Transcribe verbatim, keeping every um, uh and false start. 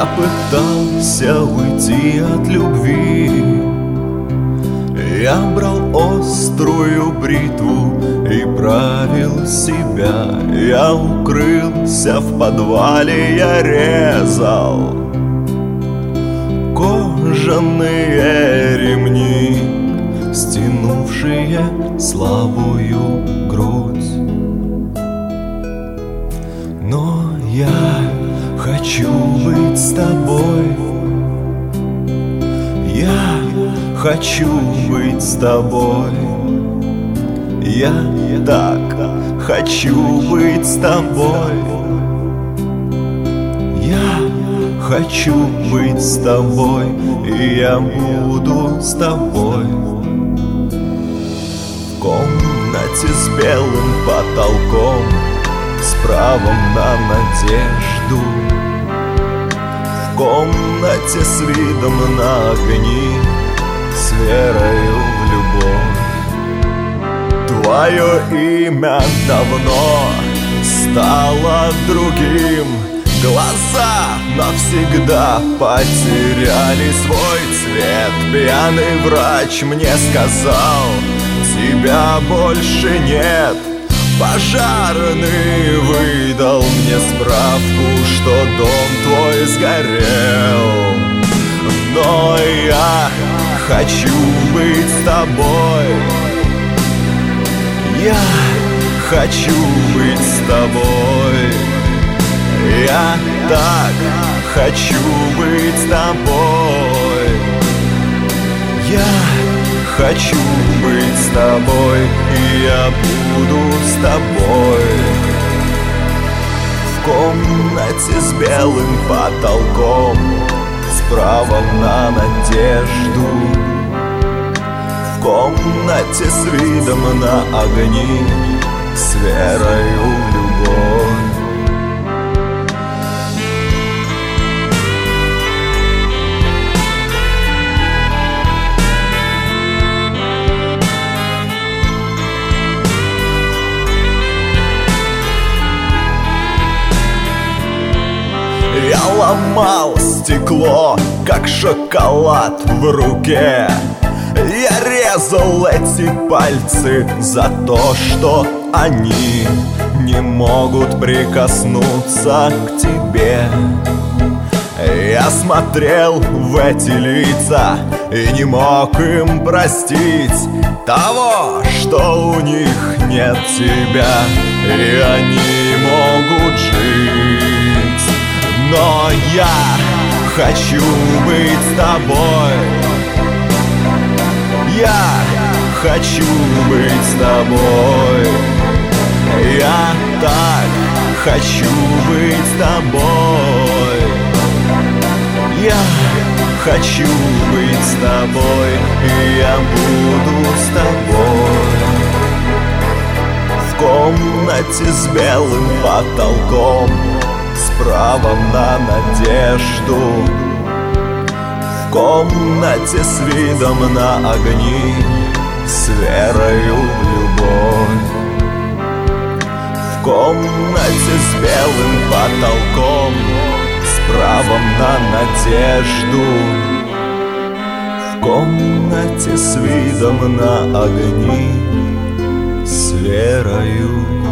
Я пытался уйти от любви, я брал острую бритву и правил себя. Я укрылся в подвале, я резал кожаные ремни, стянувшие слабую грудь. Но я хочу быть с тобой, я хочу быть с тобой, я так хочу быть с тобой, я хочу быть с тобой, и я буду с тобой. В комнате с белым потолком, с правом на надежду, в комнате с видом на огни, с верою в любовь. Твое имя давно стало другим, глаза навсегда потеряли свой цвет. Пьяный врач мне сказал, тебя больше нет. Пожарный выдал мне справку, что дом твой сгорел. Но я хочу быть с тобой, я хочу быть с тобой, я так хочу быть с тобой, я хочу быть с тобой, и я буду с тобой. В комнате с белым потолком, с правом на надежду, в комнате с видом на огни, с верою в любовь. Я ломал стекло, как шоколад в руке. Я резал эти пальцы за то, что они не могут прикоснуться к тебе. Я смотрел в эти лица и не мог им простить того, что у них нет тебя, и они могут жить. Но я хочу быть с тобой, я хочу быть с тобой, я так хочу быть с тобой, я хочу быть с тобой, и я буду с тобой. В комнате с белым потолком, с правом на надежду, в комнате с видом на огни, с верою в любовь. В комнате с белым потолком, с правом на надежду, в комнате с видом на огни, с верою